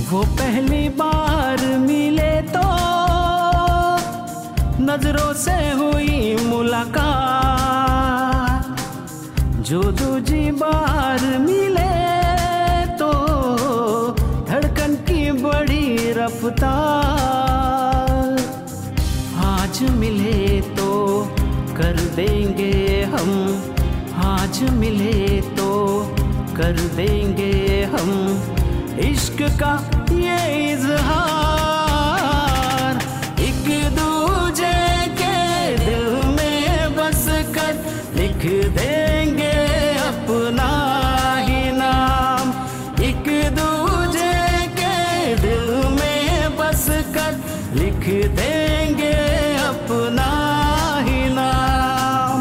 वो पहली बार मिले तो नजरों से हुई मुलाकात, जो दूजी बार मिले तो धड़कन की बड़ी रफ्तार। आज मिले तो कर देंगे हम, आज मिले तो कर देंगे हम इश्क का ये इजहार। एक दूजे के दिल में बस कर लिख देंगे अपना ही नाम। एक दूजे के दिल में बस कर लिख देंगे अपना ही नाम।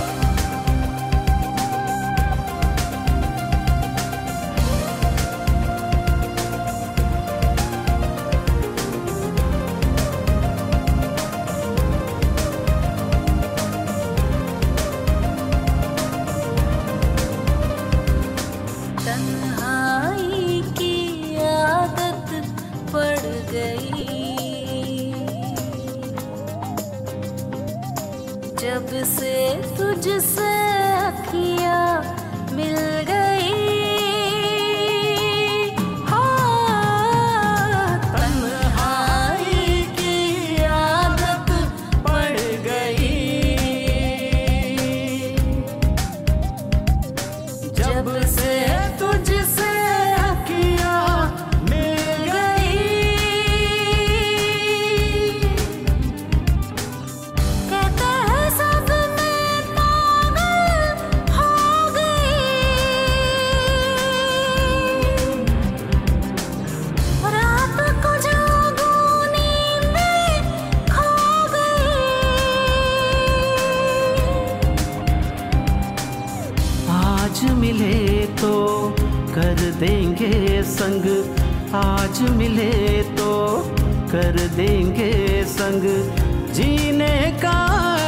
तन्हाई की आदत पड़ गई, जब से तुझसे अखियाँ मिल गई। हाँ, तन्हाई की आदत पड़ गई, जब से तुझसे अखियाँ मिल गई। कहते हैं सब में पागल हो गई, रात को जागूं नींद खो गई। आज मिले तो कर देंगे संग, आज मिले तो कर देंगे संग जीने का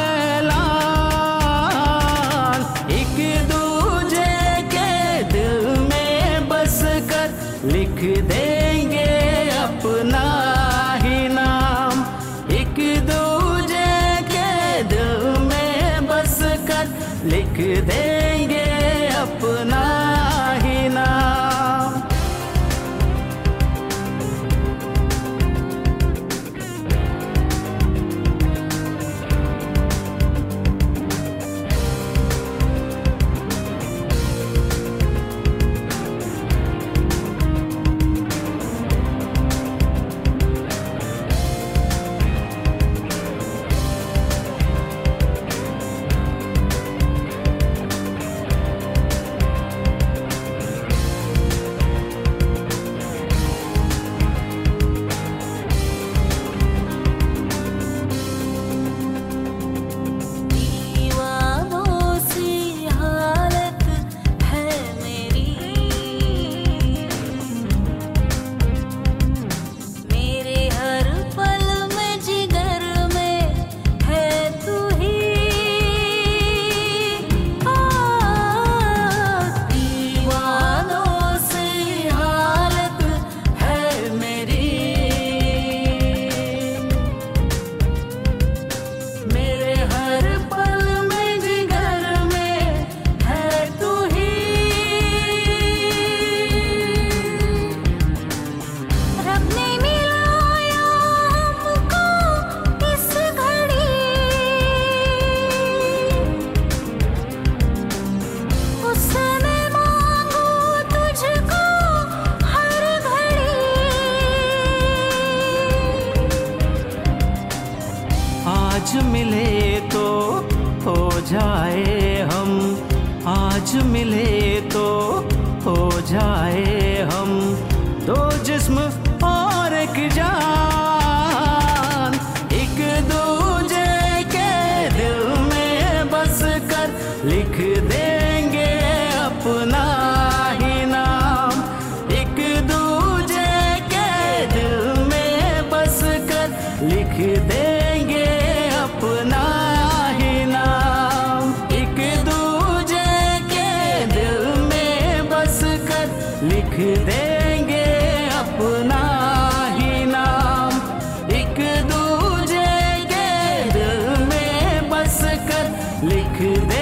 ऐलान। एक दूजे के दिल में बस कर लिख देंगे अपना ही नाम। एक दूजे के दिल में बस कर लिख देंगे अपना ही नाम। दीवानों सी हालत है मेरी, मेरे हर पल में जिगर में है तू ही। दीवानों सी हालत है मेरी, मेरे हर पल में जिगर में है तू ही। रब ने मिलाया हमको इस घड़ी, उसने मांगू तुझको हर घड़ी। आज मिले तो हो जाए हम, आज मिले तो हो जाए हम दो जिस्म और एक जान। एक दूजे के दिल में बस कर लिख देंगे अपना ही नाम। एक दूजे के दिल में बस कर लिख देंगे अपना ही नाम। एक दूजे के दिल में बस कर लिख देंगे अपना लिख दे